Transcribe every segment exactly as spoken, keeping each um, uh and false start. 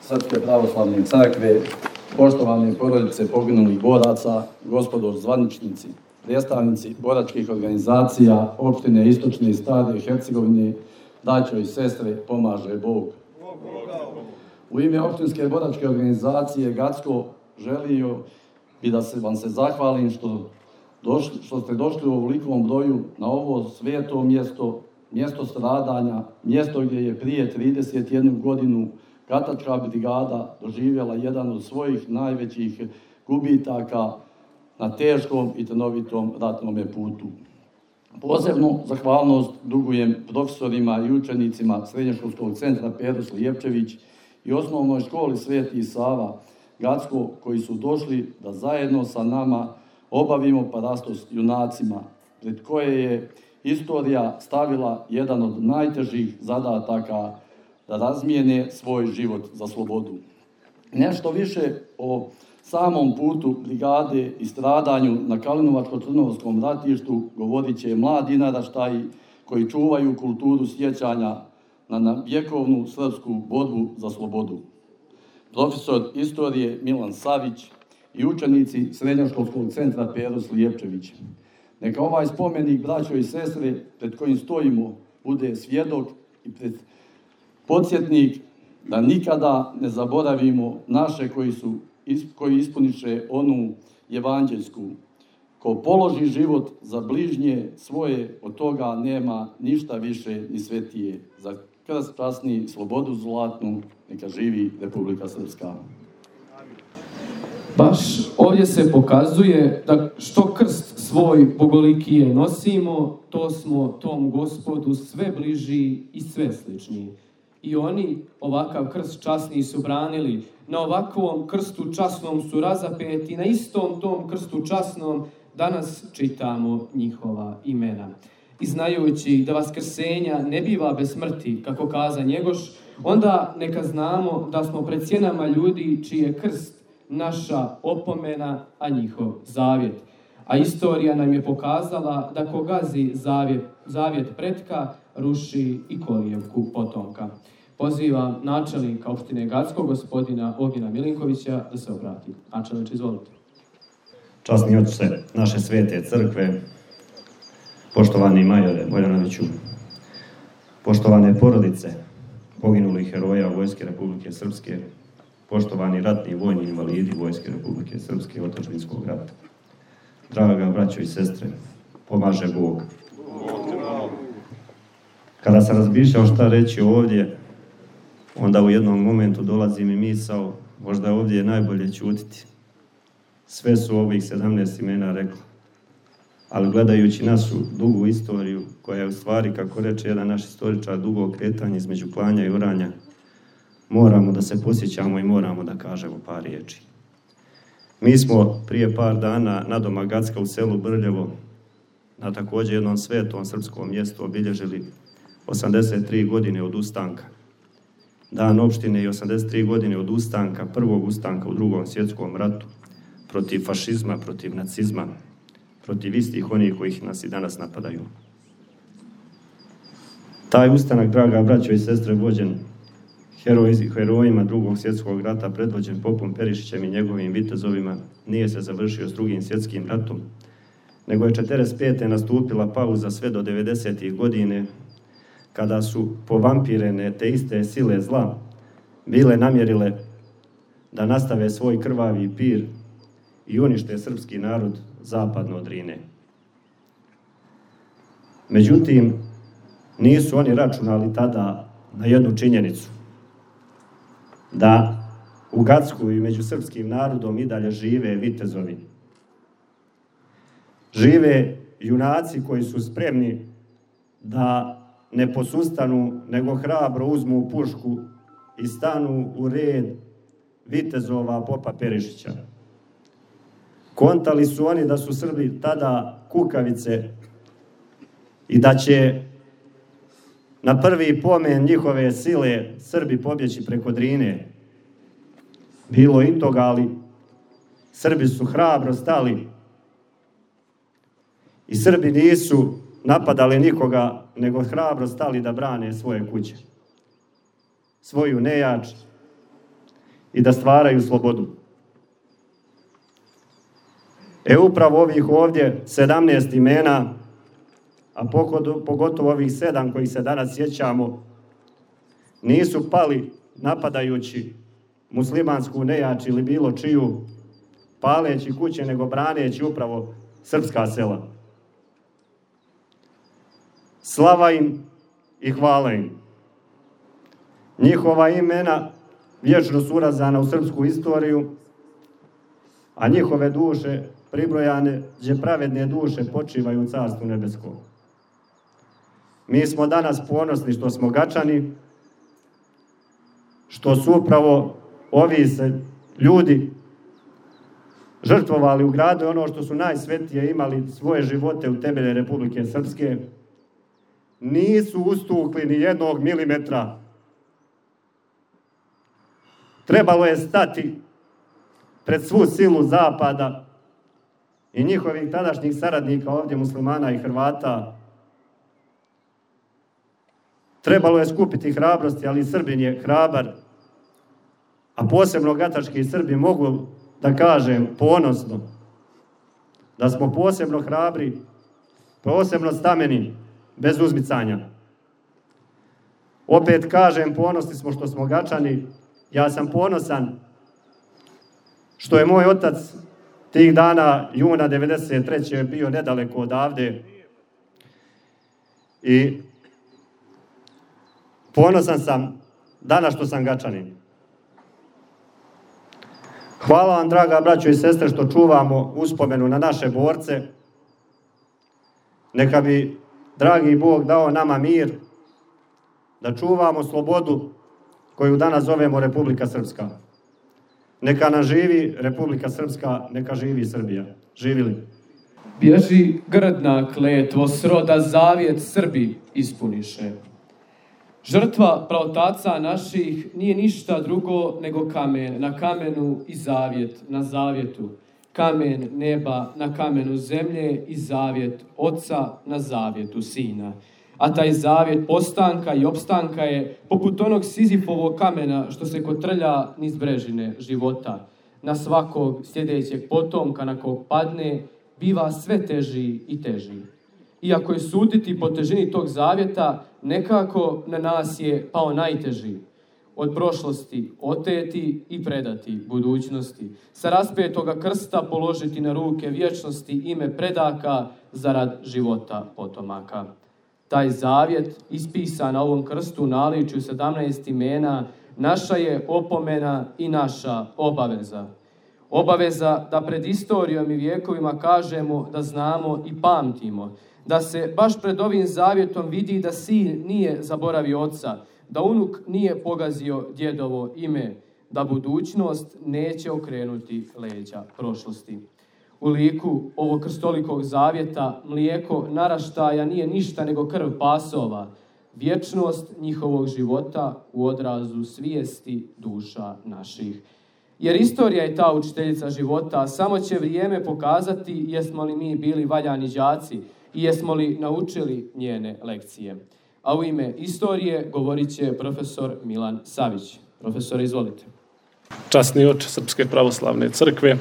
Srpske pravoslavne crkve, poštovane porodice poginulih boraca, gospodo zvaničnici, predstavnici boračkih organizacija opštine Istočne i Stare Hercegovine, braćo i sestre, pomaže Bog. U ime opštinske boračke organizacije Gacko želio bi da se vam se zahvalim što, došli, što ste došli u ovolikom broju na ovo sveto mjesto, mjesto stradanja, mjesto gdje je prije trideset jednu godinu Katačka brigada doživjela jedan od svojih najvećih gubitaka na teškom i trnovitom ratnom putu. Posebnu zahvalnost dugujem profesorima i učenicima Srednjoškolskog centra Pero Slijepčević i osnovnoj školi Sveti Sava Gacko, koji su došli da zajedno sa nama obavimo parastos junacima, pred koje je istorija stavila jedan od najtežih zadataka da razmijene svoj život za slobodu. Nešto više o samom putu brigade i stradanju na Kalinovačko-Trnovskom ratištu govorit će mladi naraštaji koji čuvaju kulturu sjećanja na vjekovnu srpsku borbu za slobodu. Profesor istorije Milan Savić i učenici Srednjoškolskog centra Pero Slijepčević. Neka ovaj spomenik, braćo i sestre, pred kojim stojimo, bude svjedok i pred podsjetnik da nikada ne zaboravimo naše koji su koji ispuniše onu evanđeljsku. Ko položi život za bližnje svoje, od toga nema ništa više ni svetije. Za krst časni, slobodu zlatnu, neka živi Republika Srpska. Baš ovdje se pokazuje da što krst svoj bogolikije nosimo, to smo tom Gospodu sve bliži i sve sličniji. I oni ovakav krst časni su branili, na ovakvom krstu časnom su razapeti, na istom tom krstu časnom danas čitamo njihova imena. I znajući da vaskrsenja ne biva bez smrti, kako kaza Njegoš, onda neka znamo da smo pred sjenama ljudi čiji je krst naša opomena, a njihov zavjet. A istorija nam je pokazala da ko gazi zavjet, zavjet pretka, ruši i kolijevku potomka. Pozivam načelnika opštine Gacko, gospodina Ognjena Milinkovića, da se obrati. Načelniče, izvolite. Časni oče naše svete crkve, poštovani majore Bojanoviću, poštovane porodice poginulih heroja Vojske Republike Srpske, poštovani ratni i vojni invalidi Vojske Republike Srpske otadžbinskog rata. Draga braćo i sestre, pomaže Bog. Kada sam razmišljao šta reći ovdje, onda u jednom momentu dolazi mi misao, možda ovdje je najbolje ćutiti. Sve su ovih sedamnaest imena rekli. Ali gledajući našu dugu istoriju, koja je u stvari, kako reče jedan naš istoričar, dugo kretanje između klanja i uranja, moramo da se posjećamo i moramo da kažemo par riječi. Mi smo prije par dana nadomak Gacka u selu Brljevo, na također jednom svetom srpskom mjestu, obilježili osamdeset tri godine od ustanka. Dan opštine i osamdeset tri godine od ustanka, prvog ustanka u drugom svjetskom ratu, protiv fašizma, protiv nacizma, protiv istih onih kojih nas i danas napadaju. Taj ustanak, draga braćo i sestre, vođen heroj, herojima drugog svjetskog rata, predvođen popom Perišićem i njegovim vitezovima, nije se završio s drugim svjetskim ratom, nego je četrdeset pete nastupila pauza sve do devedesetih godine, kada su povampirene te iste sile zla bile namjerile da nastave svoj krvavi pir i unište srpski narod zapadno od Drine. Međutim, nisu oni računali tada na jednu činjenicu, da u Gacku i među srpskim narodom i dalje žive vitezovi. Žive junaci koji su spremni da ne posustanu, nego hrabro uzmu pušku i stanu u red vitezova popa Perišića. Kontali su oni da su Srbi tada kukavice i da će na prvi pomen njihove sile Srbi pobjeći preko Drine. Bilo i toga, ali Srbi su hrabro stali i Srbi nisu napadali nikoga, nego hrabro stali da brane svoje kuće, svoju nejač, i da stvaraju slobodu. E upravo ovih ovdje sedamnaest imena, a pogotovo ovih sedam kojih se danas sjećamo, nisu pali napadajući muslimansku nejač ili bilo čiju, paleći kuće, nego braneći upravo srpska sela. Slava im i hvala im. Njihova imena vječno su urazana u srpsku istoriju, a njihove duše pribrojane, gdje pravedne duše počivaju u Carstvu nebeskom. Mi smo danas ponosni što smo Gačani, što su upravo ovi se ljudi žrtvovali u gradu ono što su najsvetije, imali svoje živote u temelje Republike Srpske, nisu ustukli ni jednog milimetra. Trebalo je stati pred svu silu Zapada i njihovih tadašnjih saradnika ovdje, muslimana i Hrvata. Trebalo je skupiti hrabrosti, ali Srbin je hrabar, a posebno gatački Srbi mogu da kažem ponosno da smo posebno hrabri, posebno stameni, bez uzmicanja. Opet kažem, ponosni smo što smo Gačani. Ja sam ponosan što je moj otac tih dana juna devedeset treće bio nedaleko odavde i ponosan sam danas što sam Gačanin. Hvala vam, draga braćo i sestre, što čuvamo uspomenu na naše borce. Neka bi dragi Bog dao nama mir, da čuvamo slobodu koju danas zovemo Republika Srpska. Neka nam živi Republika Srpska, neka živi Srbija. Živili. Bježi grdna kletvo, sroda zavjet Srbi ispuniše. Žrtva praotaca naših nije ništa drugo nego kamen na kamenu i zavjet na zavjetu. Kamen neba na kamenu zemlje i zavjet oca na zavjetu sina. A taj zavjet postanka i opstanka je poput onog Sizifovog kamena što se kotrlja niz brežine života. Na svakog sljedećeg potomka na kog padne, biva sve teži i teži. Iako je suditi po težini tog zavjeta, nekako na nas je pao najteži. Od prošlosti oteti i predati budućnosti. Sa raspetoga krsta položiti na ruke vječnosti ime predaka zarad života potomaka. Taj zavjet, ispisan na ovom krstu naličju sedamnaest imena, naša je opomena i naša obaveza. Obaveza da pred istorijom i vijekovima kažemo da znamo i pamtimo, da se baš pred ovim zavjetom vidi da sin nije zaboravio oca, da unuk nije pogazio djedovo ime, da budućnost neće okrenuti leđa prošlosti. U liku ovog krstolikog zavjeta mlijeko naraštaja nije ništa nego krv pasova, vječnost njihovog života u odrazu svijesti duša naših. Jer istorija je ta učiteljica života, a samo će vrijeme pokazati jesmo li mi bili valjani đaci i jesmo li naučili njene lekcije. A u ime istorije govorit će profesor Milan Savić. Profesor, izvolite. Časni oče Srpske pravoslavne crkve,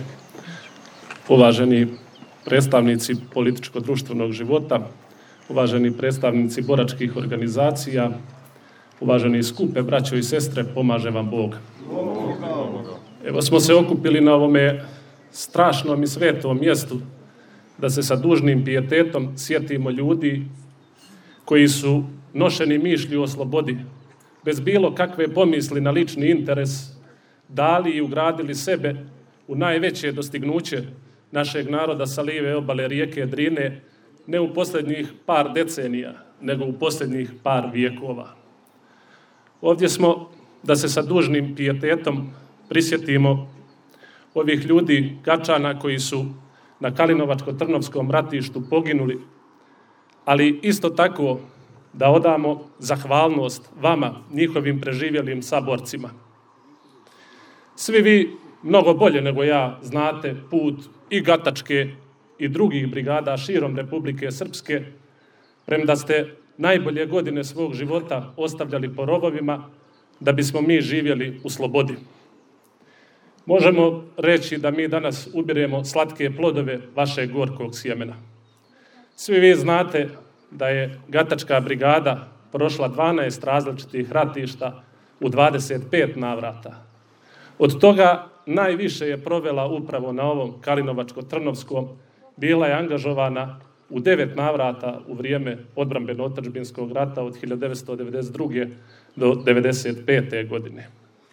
uvaženi predstavnici političko-društvenog života, uvaženi predstavnici boračkih organizacija, uvaženi skupe, braćo i sestre, pomaže vam Bog. Evo smo se okupili na ovome strašnom i svetom mjestu da se sa dužnim pijetetom sjetimo ljudi koji su nošeni mišlju o slobodi, bez bilo kakve pomisli na lični interes, dali i ugradili sebe u najveće dostignuće našeg naroda sa lijeve obale rijeke Drine, ne u posljednjih par decenija, nego u posljednjih par vijekova. Ovdje smo da se sa dužnim pijetetom prisjetimo ovih ljudi Gačana koji su na Kalinovačko-Trnovskom ratištu poginuli, ali isto tako da odamo zahvalnost vama, njihovim preživjelim saborcima. Svi vi mnogo bolje nego ja znate put i Gatačke i drugih brigada širom Republike Srpske, premda ste najbolje godine svog života ostavljali po rovovima da bismo mi živjeli u slobodi. Možemo reći da mi danas ubiremo slatke plodove vašeg gorkog sjemena. Svi vi znate da je Gatačka brigada prošla dvanaest različitih ratišta u dvadeset pet navrata. Od toga najviše je provela upravo na ovom Kalinovačko-Trnovskom, bila je angažovana u devet navrata u vrijeme odbrambeno-otadžbinskog rata od hiljadu devetsto devedeset druge do devedeset pete godine.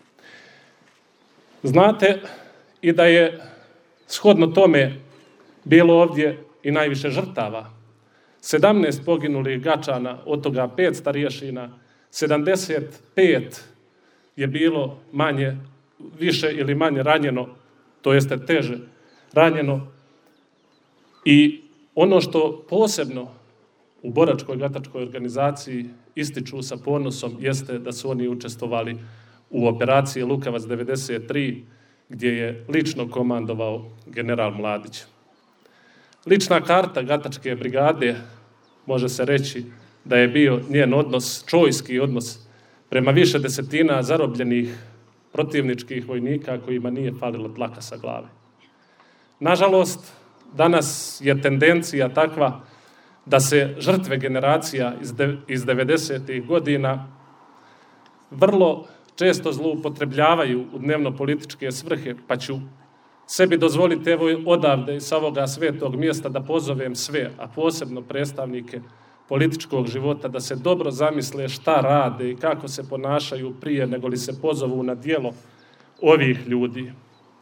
Znate i da je shodno tome bilo ovdje i najviše žrtava. sedamnaest poginulih Gačana, od toga pet starješina, sedamdeset pet je bilo manje, više ili manje ranjeno, to jeste teže ranjeno. I ono što posebno u Boračkoj Gatačkoj organizaciji ističu sa ponosom jeste da su oni učestvovali u operaciji Lukavac devedeset tri, gdje je lično komandovao general Mladić. Lična karta Gatačke brigade može se reći da je bio njen odnos, čojski odnos prema više desetina zarobljenih protivničkih vojnika kojima nije falilo dlaka sa glave. Nažalost, danas je tendencija takva da se žrtve generacija iz devedesetih godina vrlo često zloupotrebljavaju u dnevno-političke svrhe, pa ću sebi dozvoliti evo odavde sa ovoga svetog mjesta da pozovem sve, a posebno predstavnike političkog života, da se dobro zamisle šta rade i kako se ponašaju prije nego li se pozovu na djelo ovih ljudi.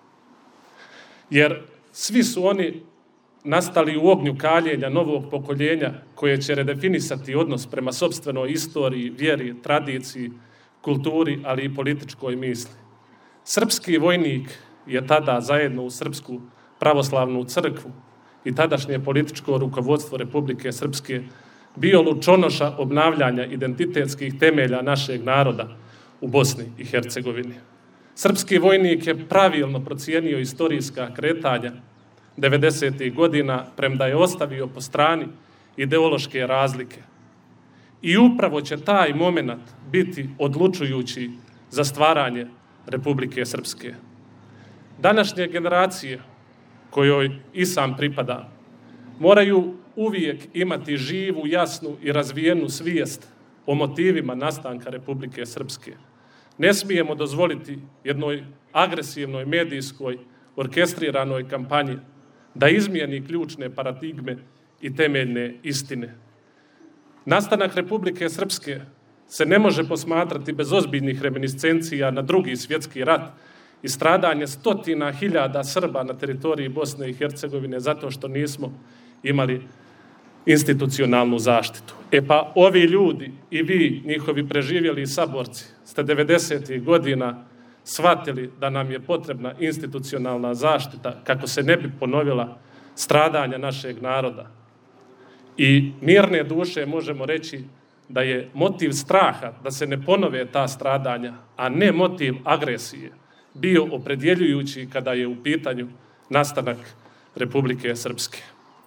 Jer svi su oni nastali u ognju kaljenja novog pokoljenja koje će redefinisati odnos prema sopstvenoj istoriji, vjeri, tradiciji, kulturi, ali i političkoj misli. Srpski vojnik je tada zajedno u Srpsku pravoslavnu crkvu i tadašnje političko rukovodstvo Republike Srpske bio lučonoša obnavljanja identitetskih temelja našeg naroda u Bosni i Hercegovini. Srpski vojnik je pravilno procijenio istorijska kretanja devedesetih godina, premda je ostavio po strani ideološke razlike. I upravo će taj moment biti odlučujući za stvaranje Republike Srpske. Današnje generacije, kojoj i sam pripada, moraju uvijek imati živu, jasnu i razvijenu svijest o motivima nastanka Republike Srpske. Ne smijemo dozvoliti jednoj agresivnoj, medijskoj, orkestriranoj kampanji da izmijeni ključne paradigme i temeljne istine. Nastanak Republike Srpske se ne može posmatrati bez ozbiljnih reminiscencija na Drugi svjetski rat i stradanje stotina hiljada Srba na teritoriji Bosne i Hercegovine zato što nismo imali institucionalnu zaštitu. E pa ovi ljudi i vi, njihovi preživjeli saborci, ste devedesetih godina shvatili da nam je potrebna institucionalna zaštita kako se ne bi ponovila stradanja našeg naroda. I mirne duše možemo reći da je motiv straha da se ne ponove ta stradanja, a ne motiv agresije, bio opredjeljujući kada je u pitanju nastanak Republike Srpske.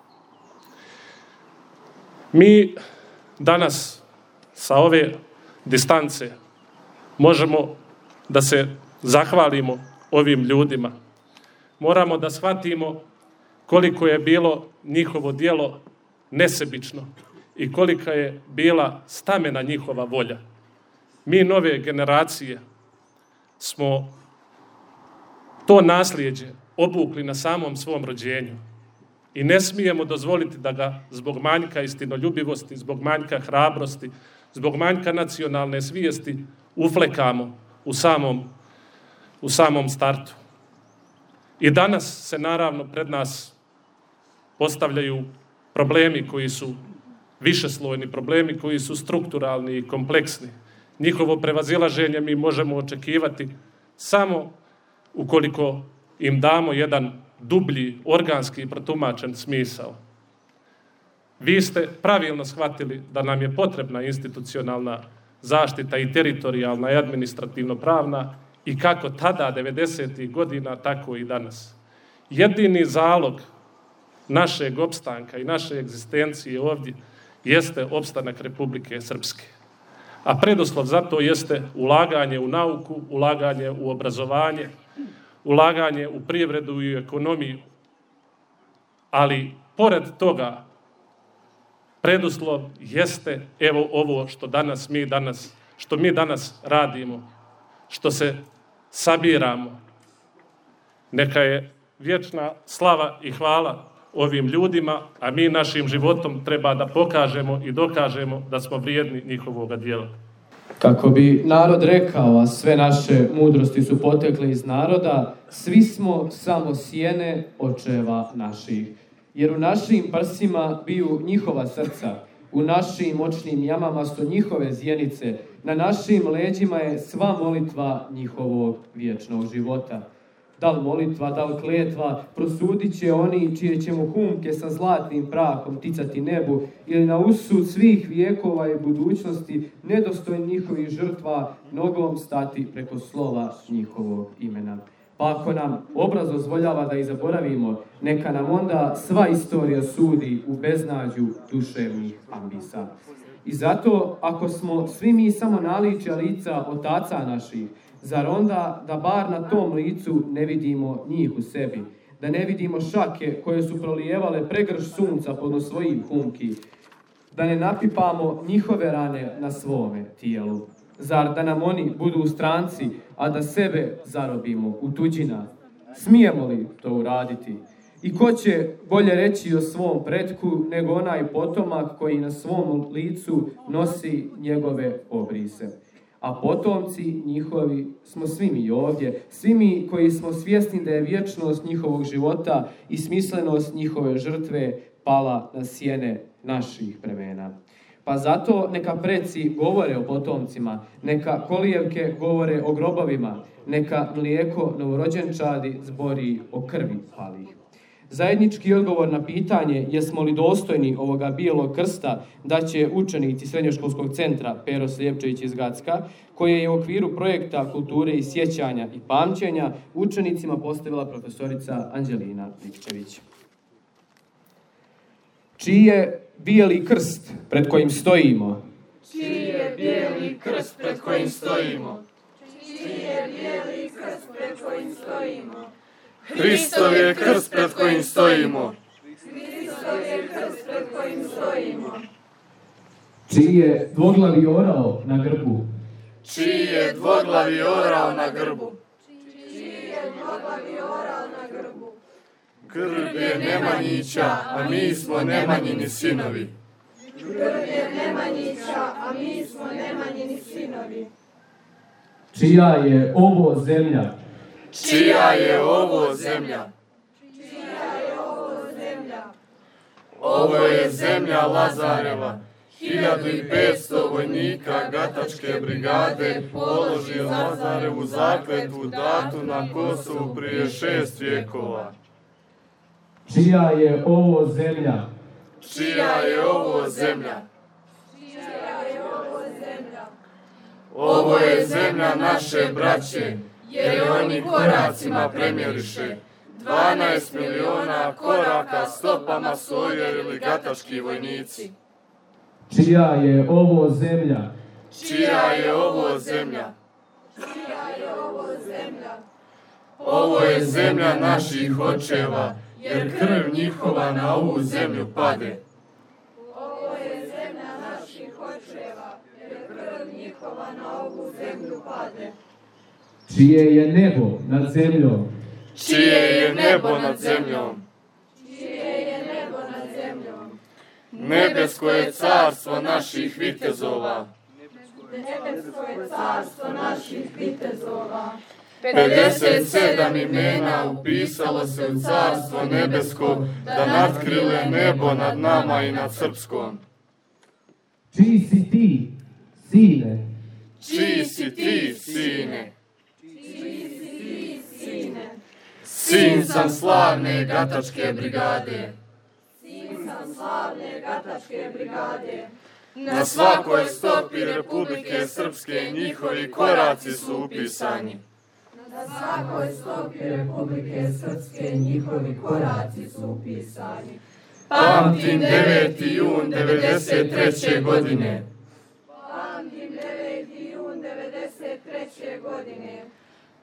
Mi danas sa ove distance možemo da se zahvalimo ovim ljudima. Moramo da shvatimo koliko je bilo njihovo djelo nesebično i kolika je bila stamena njihova volja. Mi nove generacije smo to nasljeđe obukli na samom svom rođenju i ne smijemo dozvoliti da ga zbog manjka istinoljubivosti, zbog manjka hrabrosti, zbog manjka nacionalne svijesti uflekamo u samom, u samom startu. I danas se naravno pred nas postavljaju problemi koji su višeslojni, problemi koji su strukturalni i kompleksni. Njihovo prevazilaženje mi možemo očekivati samo ukoliko im damo jedan dublji, organski i protumačen smisao. Vi ste pravilno shvatili da nam je potrebna institucionalna zaštita i teritorijalna i administrativno-pravna i kako tada, devedesetih godina, tako i danas. Jedini zalog našeg opstanka i naše egzistencije ovdje jeste opstanak Republike Srpske. A preduslov za to jeste ulaganje u nauku, ulaganje u obrazovanje, ulaganje u privredu i ekonomiju. Ali, pored toga, preduslov jeste evo ovo što danas mi danas, što mi danas radimo, što se sabiramo. Neka je vječna slava i hvala ovim ljudima, a mi našim životom treba da pokažemo i dokažemo da smo vrijedni njihovog djela. Kako bi narod rekao, a sve naše mudrosti su potekle iz naroda, svi smo samo sjene očeva naših. Jer u našim prsima biju njihova srca, u našim očnim jamama su njihove zjenice, na našim leđima je sva molitva njihovog vječnog života. Da li molitva, da li kletva, prosudit će oni čije ćemo humke sa zlatnim prahom ticati nebu, ili na usud svih vijekova i budućnosti nedostojni njihovih žrtva nogom stati preko slova njihovog imena. Pa ako nam obraz dozvoljava da ih zaboravimo, neka nam onda sva istorija sudi u beznađu duševnih ambisa. I zato, ako smo svi mi samo naličja lica otaca naših, zar onda da bar na tom licu ne vidimo njih u sebi, da ne vidimo šake koje su prolijevale pregrš sunca pod svojim humki, da ne napipamo njihove rane na svome tijelu. Zar da nam oni budu stranci, a da sebe zarobimo u tuđina? Smijemo li to uraditi? I ko će bolje reći o svom pretku nego onaj potomak koji na svom licu nosi njegove obrise? A potomci njihovi smo svi mi ovdje, svi mi koji smo svjesni da je vječnost njihovog života i smislenost njihove žrtve pala na sjene naših vremena. Pa zato neka preci govore o potomcima, neka kolijevke govore o grobovima, neka mlijeko novorođenčadi zbori o krvi palih. Zajednički odgovor na pitanje jesmo li dostojni ovoga bijelog krsta da će učenici Srednjoškolskog centra Pero Slijepčević iz Gacka, koje je u okviru projekta kulture i sjećanja i pamćenja učenicima postavila profesorica Anđelina Vikčević. Čiji je bijeli krst pred kojim stojimo? Čiji je bijeli krst pred kojim stojimo? Čiji je bijeli krst pred kojim stojimo? Hristov je krst pred kojim stojimo. Hristov je krst pred kojim stojimo. Čiji je dvoglavi orao na grbu? Čiji je dvoglavi orao na grbu? Čiji je dvoglavi orao na grbu? Grb je Nemanjića, a mi smo Nemanjini sinovi. Grb je Nemanjića, a mi smo Nemanjini sinovi. Čija je ovo zemlja? Čija je ovo zemlja? Čija je ovo zemlja? Ovo je zemlja Lazareva. hiljadu i petsto vojnika Gatačke brigade položi Lazarevu zakletvu datu na Kosovu prije šest vjekova. Čija je ovo zemlja? Čija je ovo zemlja? Čija je ovo zemlja? Ovo je zemlja naše braće, jer je oni koracima premjeriše. dvanaest miliona koraka stopama su ovjerili gatački vojnici. Čija je ovo zemlja? Čija je ovo zemlja? Čija je ovo zemlja? Ovo je zemlja naših očeva, jer krv njihova na ovu zemlju pade. Ovo je zemlja naših očeva, jer krv njihova na ovu zemlju pade. Čije je nebo nad zemljom? Čije je nebo nad zemljom? Čije je nebo nad zemljom? Nebesko je carstvo naših vitezova. Nebesko je carstvo naših vitezova. pedeset sedam imena upisalo se u carstvo nebesko, da natkrile nebo nad nama i nad Srpskom. Čiji si ti, sine? Čiji si ti, sine? Čiji si ti, sine? Sin sam slavne Gatačke brigade. Sin sam slavne Gatačke brigade. Na svakoj stopi Republike Srpske njihovi koraci su upisani. Na svakoj stopi Republike Srpske njihovi koraci su upisani. Pamtim deveti jun devedeset treće godine. Pamtim deveti jun devedeset treće godine.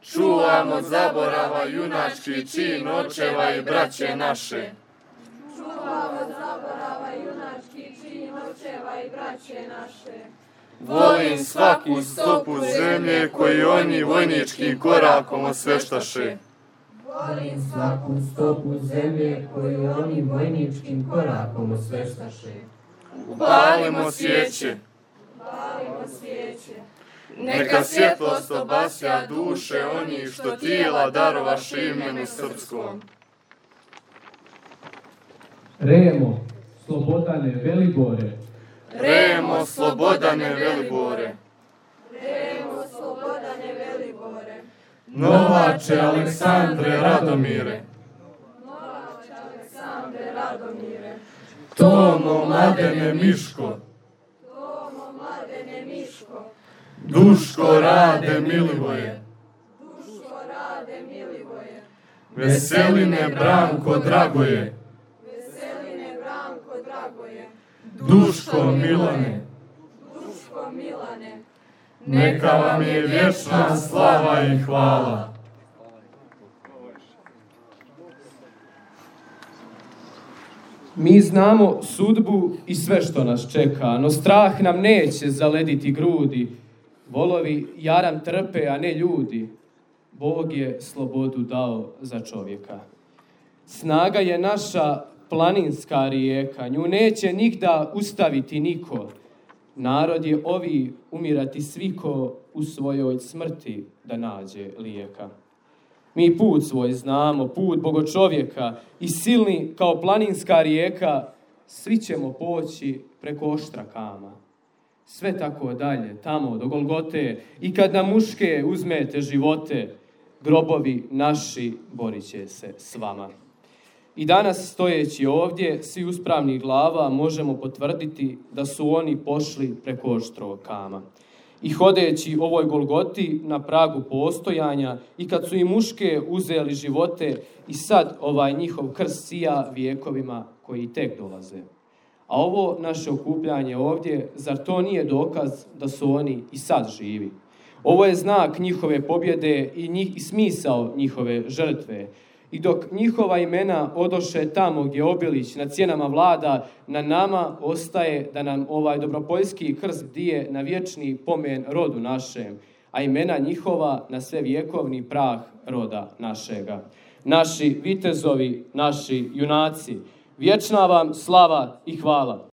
čuvam od zaborava junački čin očeva i braće naše. Čuvam od zaborava junački čin očeva i braće naše. Volim svaku stopu zemlje koju oni vojničkim korakom osveštaše. Volim svaku stopu zemlje koju oni vojničkim korakom osveštaše. Upalimo svijeće, Palimo svijeće. neka svjetlost obasja duše oni što tijela darovaše imenu srpskom. Remo, Slobodane Velibore, Remo, Slobodane Velibore, Remo, Slobodane Velibore. Novače Aleksandre Radomire, Novače Aleksandre Radomire. Tomo Mladene Miško, Tomo Mladene Miško. Duško Rade Milivoje, Duško Rade Milivoje. Veseline Branko Dragoje, Veseline Branko Dragoje. Duško Milane, Duško Milane. neka vam je vječna slava i hvala. mi znamo sudbu i sve što nas čeka, no strah nam neće zalediti grudi. Volovi jaram trpe, a ne ljudi. Bog je slobodu dao za čovjeka. Snaga je naša planinska rijeka, nju neće nigda ustaviti niko. Narod je ovi umirati sviko u svojoj smrti da nađe lijeka. Mi put svoj znamo, put bogočovjeka i silni kao planinska rijeka, svi ćemo poći preko oštra kama. Sve tako dalje, tamo do Golgote i kad na muške uzmete živote, grobovi naši borit će se s vama. I danas stojeći ovdje, svi uspravnih glava, možemo potvrditi da su oni pošli preko oštrog kama. I hodeći ovoj Golgoti na pragu postojanja i kad su i muške uzeli živote i sad ovaj njihov krst sija vijekovima koji tek dolaze. A ovo naše okupljanje ovdje, zar to nije dokaz da su oni i sad živi? Ovo je znak njihove pobjede i, njih, i smisao njihove žrtve. I dok njihova imena odoše tamo gdje Obilić na cijenama vlada, na nama ostaje da nam ovaj dobropoljski krst bdije na vječni pomen rodu našem, a imena njihova na sve vjekovni prah roda našega. Naši vitezovi, naši junaci, vječna vam slava i hvala.